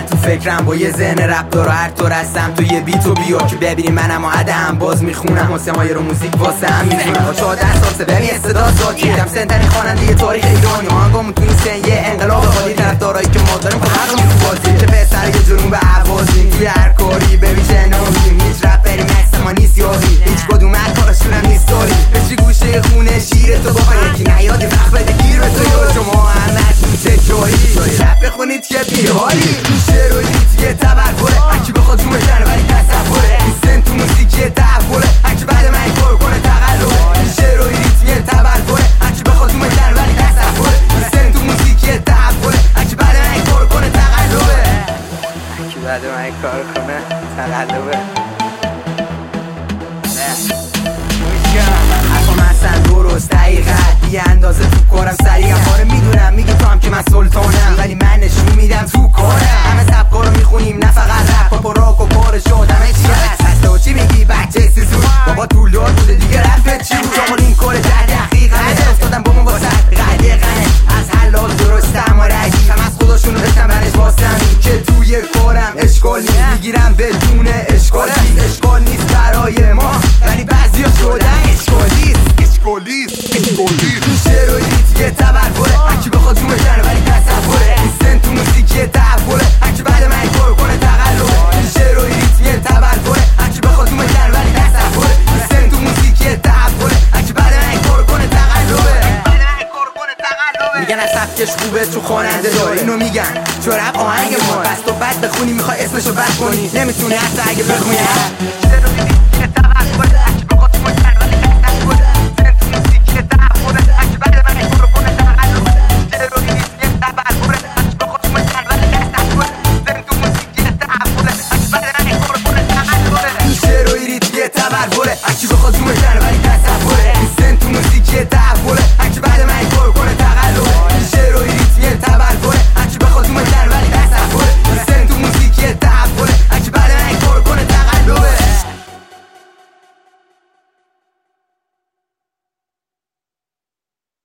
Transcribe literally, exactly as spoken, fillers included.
من تو فکرم با یه ذهن رپ دارو هر طور هستم تو یه بیت و بیا که ببینی منم آدم باز میخونم موسیقی رو موزیک واسه هم میزونم با چهارده سال ببین استعداد ذاتی دم سنتنی خواننده تاریخ ایرانی آهنگامون تو این سن یه انقلاب حالی طرفدارایی که ما داریم خب حقمون تو بازی چه پسر یه جنون به عوازیم توی هر کاری ببین جنابیم هیچ رپری مثل ما نیست یاری هیچ کدوم کارشون هم نیست داری بشی گوشه خونه شیر تو بخوای یکی نیادی وقت بده گیر به تو یا شما همتون تکراری رپ بخونید که بیحالی میشه رو یه تبرکره هرکی بخواد جون بزنه ولی تصوره این سن تو موسیقی تحوله هرکی بعد من کار کنه تقلبه میشه رو یه تبرکره هرکی بخواد جون بزنه ولی تصوره این سن تو موسیقی تحوله هرکی بعد من کار کنه تقلبه هرکی بعد من کار کنه تقلبه حرفم اصلا درست دقیقت بی اندازه تو کارم سریعم آره میدونم میگه تو هم که من سلطانم ولی من نشون میدم تو کارم همه سبکا رو میخونیم نه فقط رپ پاپ و راک و پار شدمه چی هست هسته و چی میگی بچه سیزون بابا طول داد بوده دیگه رفت چی بود آقا این کار ده دقیقه افتادم با من واسه قدقنه از حلال درستم آره عجیبم از خداشونو دستم برش واسم که توی کارم اشکال نیست میگیرم بدون اشکال نیست اشکال نیست برای ما ولی بعضیا شدن اشکالیست اشکالیست اشکالیست میشه رو یه تبرکره هرکی بخواد جون بزنه ولی تصوره این سن تو موسیقی تحوله هرکی بعد من کار کنه تقلبه میشه رو یه تبرکره هرکی بخواد جون بزنه ولی تصوره این سن تو موسیقی تحوله هرکی بعد من کار کنه تقلبه میگن از سبکش خوبه تو خواننده داره اینو میگن چون رپ آهنگ ما بس تو بد بخونی میخوای اسمشو بد کنی نمیتونی حتی اگه بخونی